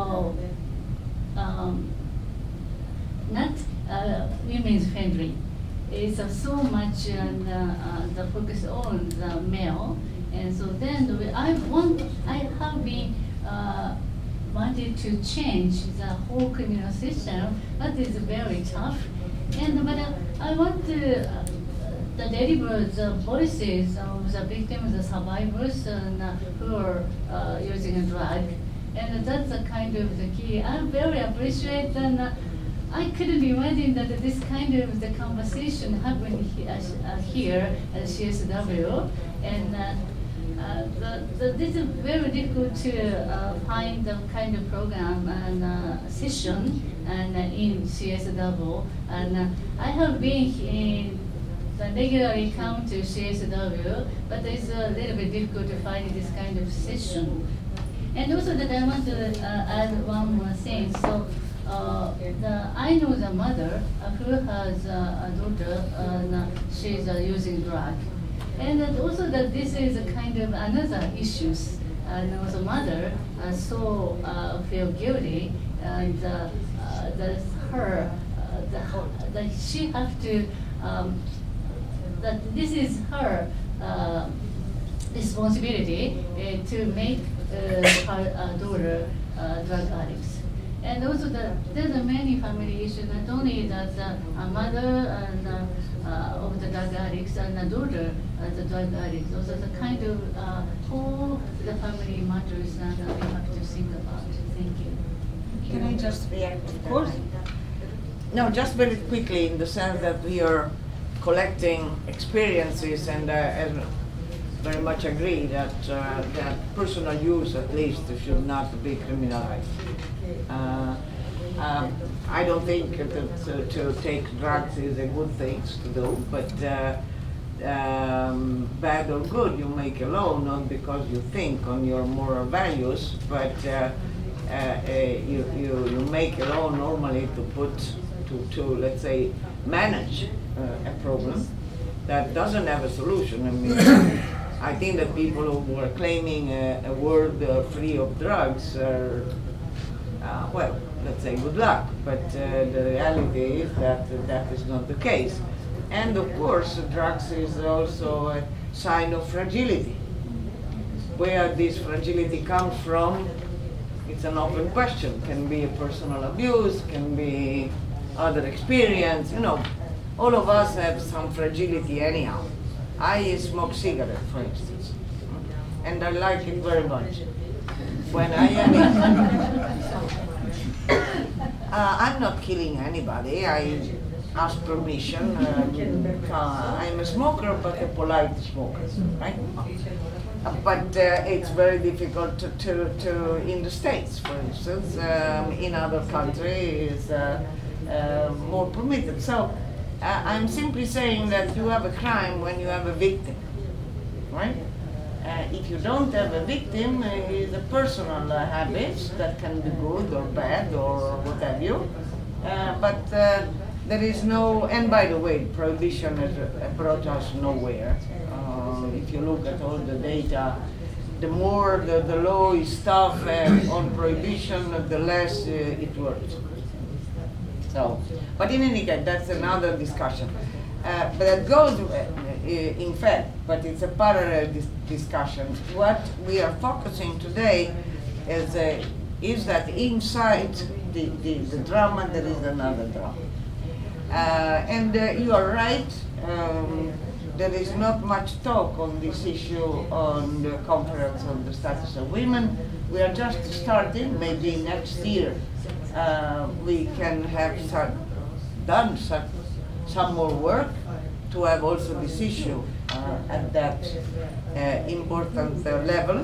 not women's friendly. It's so much the focus on the male, and so then I have been wanted to change the whole criminal system, but it's very tough. But I want to deliver the voices of the victims, the survivors, who are using a drug, and that's the kind of the key. I very appreciate, and I couldn't imagine that this kind of the conversation happened here at CSW, and this is very difficult to find the kind of program and session and in CSW, and I have been in regularly come to CSW, but it's a little bit difficult to find this kind of session. And also that I want to add one more thing. So I know the mother who has a daughter, she's using drug. And also that this is a kind of another issues. And also mother so feel guilty, and that she have to, that this is her responsibility to make her daughter drug addicts. And also there's many family issues, not only that a mother and of the drug addicts and a daughter the drug addicts, also the kind of whole the family matters that we have to think about. Thank you. Can I just react? Of course. No, just very quickly, in the sense that we are collecting experiences, and very much agree that that personal use, at least, should not be criminalized. I don't think that to take drugs is a good thing to do, but bad or good, you make a law not because you think on your moral values, but you make a law normally to let's say manage a problem that doesn't have a solution. I mean, I think that people who are claiming a world free of drugs are, well, let's say good luck, but the reality is that that is not the case. And of course, drugs is also a sign of fragility. Where this fragility comes from, it's an open question. Can be a personal abuse, can be other experience, you know. All of us have some fragility anyhow. I smoke cigarette, for instance, and I like it very much. When I am I'm not killing anybody. I ask permission. I'm a smoker, but a polite smoker, right? But it's very difficult to in the States, for instance. In other countries, more permitted. So I'm simply saying that you have a crime when you have a victim, right? If you don't have a victim, it's a personal habit that can be good or bad or what have you. But there is no, and by the way, prohibition has brought us nowhere. If you look at all the data, the more the law is tough on prohibition, the less it works. So, but in any case, that's another discussion. But that goes, in fact, but it's a parallel discussion. What we are focusing today is that inside the drama there is another drama. And you are right. There is not much talk on this issue on the Conference on the Status of Women. We are just starting. Maybe next year we can have done some more work to have also this issue at that important level.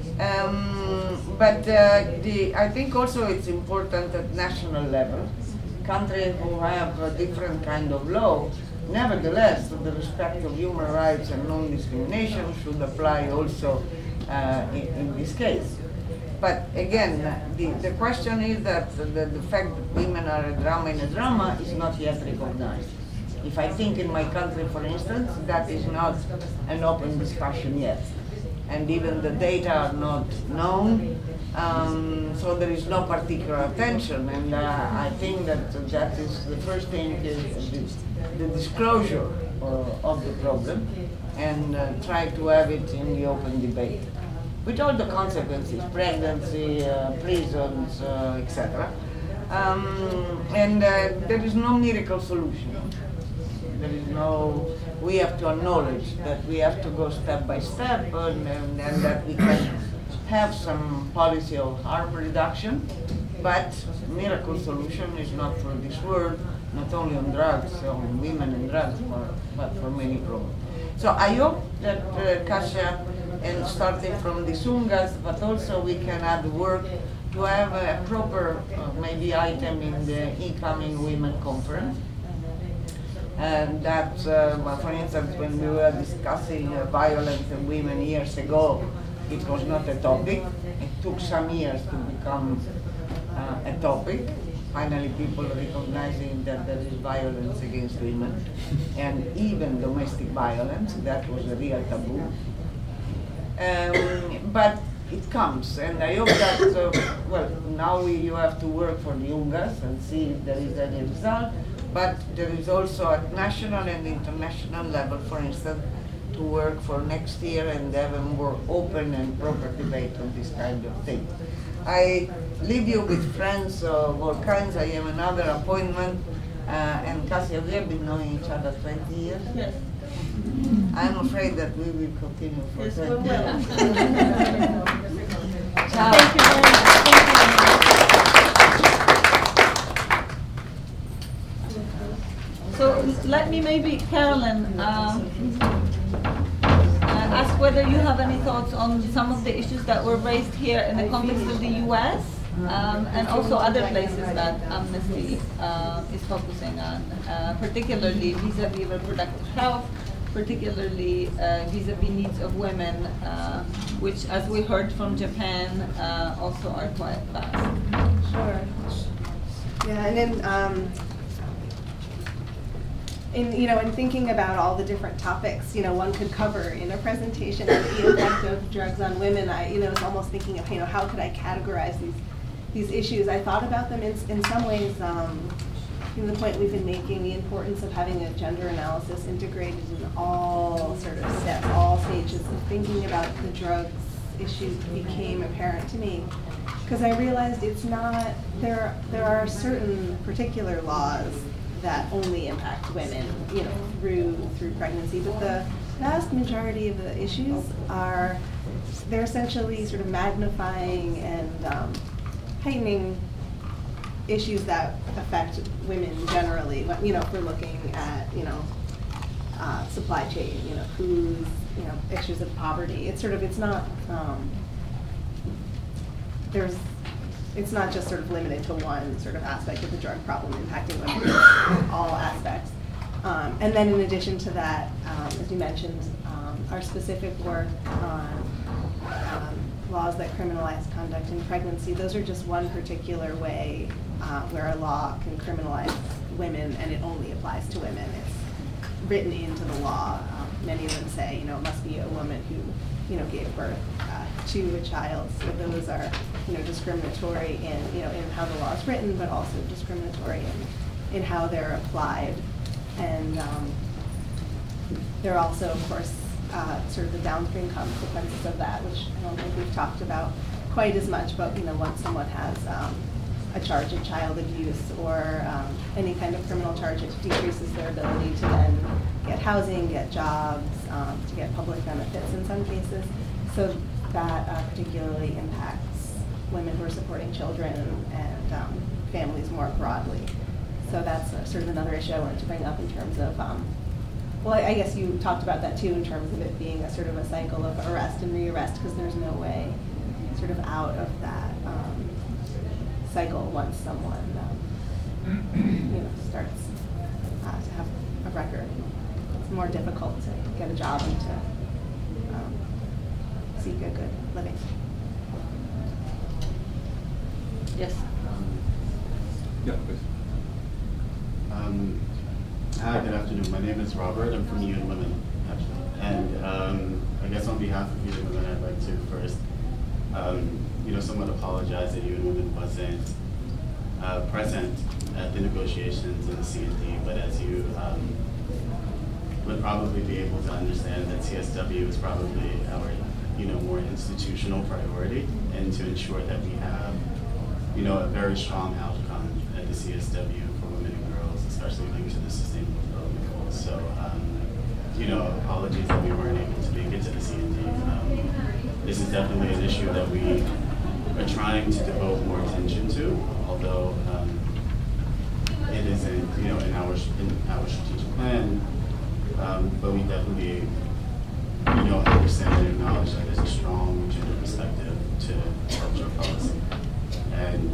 But I think also it's important at national level. Countries who have a different kind of law, nevertheless, the respect of human rights and non-discrimination should apply also in this case. But again, the question is that the fact that women are a drama in a drama is not yet recognized. If I think in my country, for instance, that is not an open discussion yet. And even the data are not known, so there is no particular attention. And I think that that is the first thing, is the disclosure of the problem, and try to have it in the open debate, with all the consequences, pregnancy, prisons, etc. And there is no miracle solution. There is no, we have to acknowledge that we have to go step by step, and that we can have some policy of harm reduction, but miracle solution is not for this world, not only on drugs, on women and drugs, but for many problems. So I hope that Kasia, and starting from the Sungas, but also we can add work to have a proper maybe item in the incoming women conference. And that, for instance, when we were discussing violence in women years ago, it was not a topic. It took some years to become a topic. Finally, people recognizing that there is violence against women, and even domestic violence, that was a real taboo. But it comes, and I hope that, well, now you have to work for the UNGAS and see if there is any result, but there is also at national and international level, for instance, to work for next year and have a more open and proper debate on this kind of thing. I leave you with friends of all kinds. I have another appointment, and Kasia, we have been knowing each other 20 years. Yes. I'm afraid that we will continue for 20 Yes, years. Ciao. Thank you very much. So let me maybe, Carolyn, ask whether you have any thoughts on some of the issues that were raised here in the context of the US, and also other places that Amnesty is focusing on, particularly vis-a-vis reproductive health, particularly vis-a-vis needs of women, which, as we heard from Japan, also are quite vast. Sure. Yeah, and then in thinking about all the different topics, one could cover in a presentation the impact of drugs on women. I was almost thinking of, how could I categorize these issues? I thought about them in some ways. The point we've been making, the importance of having a gender analysis integrated in all sort of steps, all stages of thinking about the drugs issue became apparent to me, because I realized it's not, there are certain particular laws that only impact women, through pregnancy, but the vast majority of the issues they're essentially sort of magnifying and heightening issues that affect women generally. If we're looking at, supply chain, food, issues of poverty. It's not, it's not just sort of limited to one sort of aspect of the drug problem impacting women, all aspects. And then in addition to that, as you mentioned, our specific work on laws that criminalize conduct in pregnancy, those are just one particular way where a law can criminalize women, and it only applies to women. It's written into the law. Many of them say, it must be a woman who, gave birth to a child. So those are, discriminatory in how the law is written, but also discriminatory in how they're applied. And there are also, of course, sort of the downstream consequences of that, which I don't think we've talked about quite as much. But once someone has a charge of child abuse or any kind of criminal charge, it decreases their ability to then get housing, get jobs, to get public benefits in some cases. So that particularly impacts women who are supporting children and families more broadly. So that's sort of another issue I wanted to bring up in terms of, well, I guess you talked about that too in terms of it being a sort of a cycle of arrest and rearrest, because there's no way sort of out of that cycle once someone starts to have a record. It's more difficult to get a job and to seek a good living. Yes. Yeah, please. Hi, good afternoon. My name is Robert. I'm from UN Women, actually. And I guess on behalf of UN Women, I'd like to first, somewhat apologize that UN Women wasn't present at the negotiations in the C&D, but as you would probably be able to understand that CSW is probably our, more institutional priority, and to ensure that we have, a very strong outcome at the CSW for women and girls, especially linked to the Sustainable Development Goals. So, apologies that we weren't able to make it to the C&D. This is definitely an issue that we are trying to devote more attention to, although it isn't, in our strategic plan. But we definitely, understand and acknowledge that there's a strong gender perspective to drug policy. And,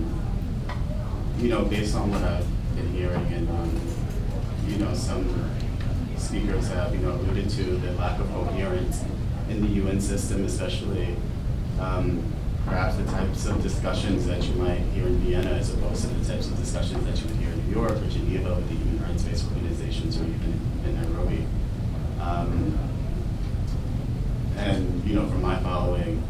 based on what I've been hearing and, some speakers have, alluded to the lack of coherence in the UN system, especially perhaps the types of discussions that you might hear in Vienna as opposed to the types of discussions that you would hear in New York or Geneva with the human rights-based organizations or even in Nairobi. And, from my following,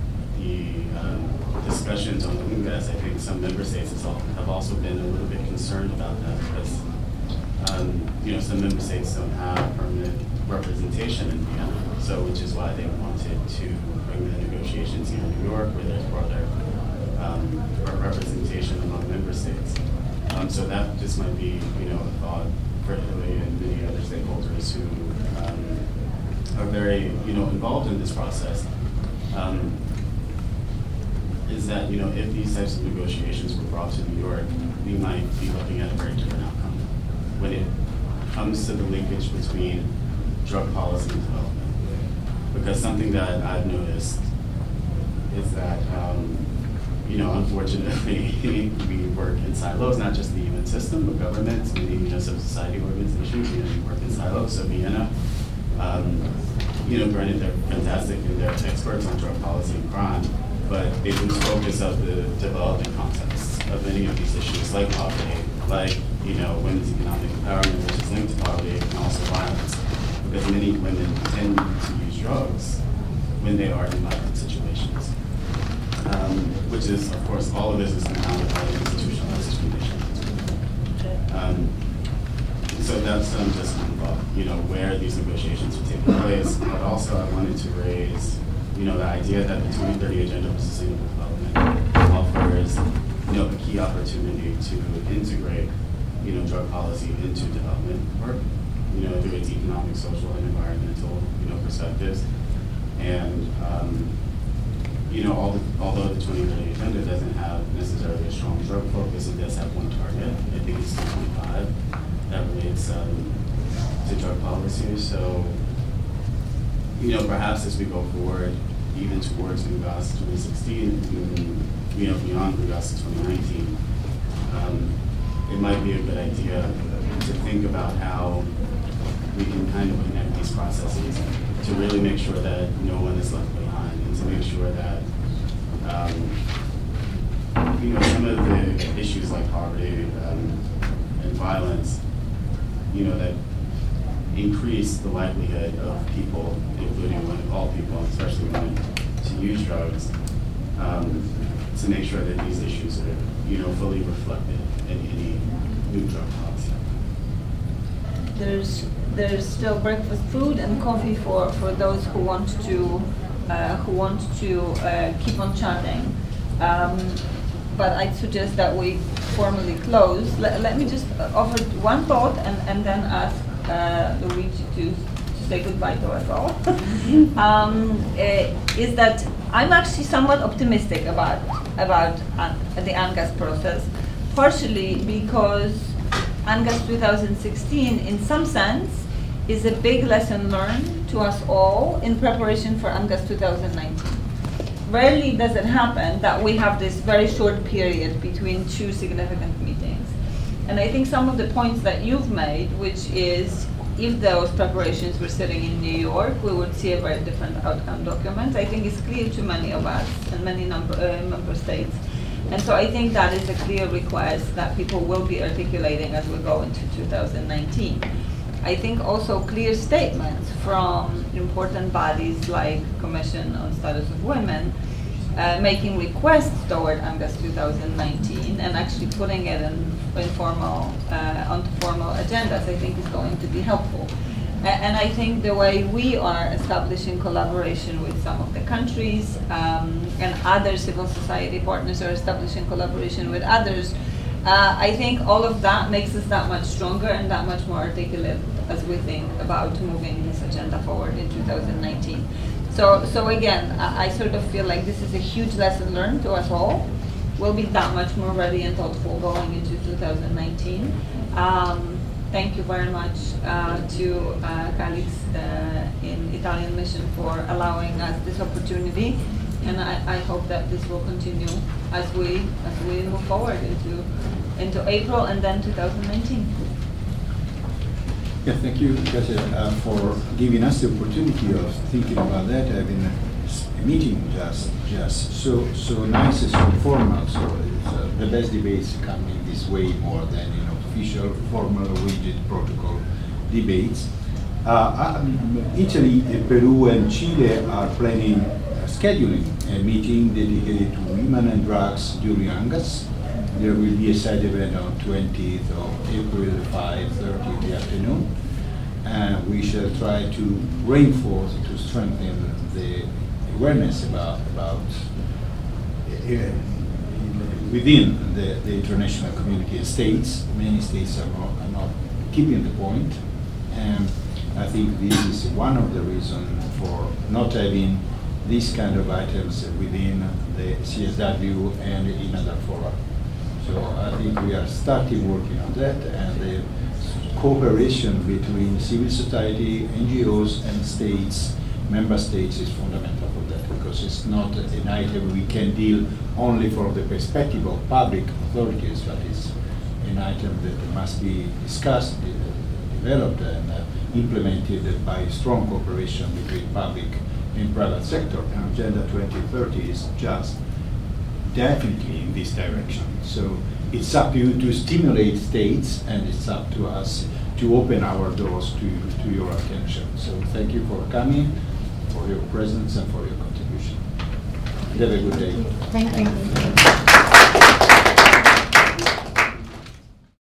the discussions on the UNGAS, I think some member states have also been a little bit concerned about that because, some member states don't have permanent representation in Vienna, so which is why they wanted to bring the negotiations here in New York where there's broader representation among member states. So that just might be, a thought for Italy and many other stakeholders who are very, involved in this process. Is that, if these types of negotiations were brought to New York, we might be looking at a very different outcome when it comes to the linkage between drug policy and development. Because something that I've noticed is that, unfortunately, we work in silos, not just the UN system, but governments, many civil society organizations, we work in silos. So Vienna, granted they're fantastic and they're experts on drug policy and crime, but they lose focus of the development context of many of these issues, like poverty, like women's economic empowerment, which is linked to poverty, and also violence, because many women tend to use drugs when they are in violent situations, which is, of course, all of this is compounded by institutionalized discrimination. So that's just one thought, where these negotiations are taking place, but also I wanted to raise the idea that the 2030 Agenda for Sustainable Development offers, a key opportunity to integrate, drug policy into development work, through its economic, social, and environmental, perspectives. And, although the 2030 Agenda doesn't have necessarily a strong drug focus, it does have one target. I think it's 2.5 that relates to drug policy. So, perhaps as we go forward, even towards UNGAS 2016, beyond UNGAS 2019, it might be a good idea to think about how we can kind of connect these processes to really make sure that no one is left behind, and to make sure that some of the issues like poverty and violence, that increase the likelihood of people, including women, all people, especially women, to use drugs, to make sure that these issues are, fully reflected in any new drug policy. There's still breakfast food and coffee for those who want to keep on chatting. but I'd suggest that we formally close. Let me just offer one thought and then ask Luigi to say goodbye to us all. Is that I'm actually somewhat optimistic about the UNGAS process, partially because UNGAS 2016, in some sense, is a big lesson learned to us all in preparation for UNGAS 2019. Rarely does it happen that we have this very short period between two significant meetings. And I think some of the points that you've made, which is if those preparations were sitting in New York, we would see a very different outcome document. I think it's clear to many of us and many member states. And so I think that is a clear request that people will be articulating as we go into 2019. I think also clear statements from important bodies like Commission on Status of Women making requests toward UNGAS 2019 and actually putting it onto formal agendas, I think is going to be helpful. And I think the way we are establishing collaboration with some of the countries and other civil society partners are establishing collaboration with others, I think all of that makes us that much stronger and that much more articulate as we think about moving this agenda forward in 2019. So again, I sort of feel like this is a huge lesson learned to us all. We'll be that much more ready and thoughtful going into 2019. Thank you very much to colleagues in Italian Mission for allowing us this opportunity, and I hope that this will continue as we move forward into April and then 2019. Yeah, thank you, Kasia, for giving us the opportunity of thinking about that, having a meeting just so nice and so formal. So the best debates come in this way more than official, formal, rigid protocol debates. Italy, Peru, and Chile are planning scheduling a meeting dedicated to women and drugs during UNGAS. There will be a side event on 20th of April, 5:30 in the afternoon. And we shall try to reinforce, to strengthen the awareness about within the international community and states. Many states are not keeping the point. And I think this is one of the reasons for not having these kind of items within the CSW and in other fora. So I think we are starting working on that, and the cooperation between civil society, NGOs, and states, member states, is fundamental for that, because it's not an item we can deal only from the perspective of public authorities, but it's an item that must be discussed, developed, and implemented by strong cooperation between public and private sector. And Agenda 2030 is just definitely in this direction. So it's up to you to stimulate states, and it's up to us to open our doors to your attention. So thank you for coming, for your presence, and for your contribution. Have a good day. Thank you.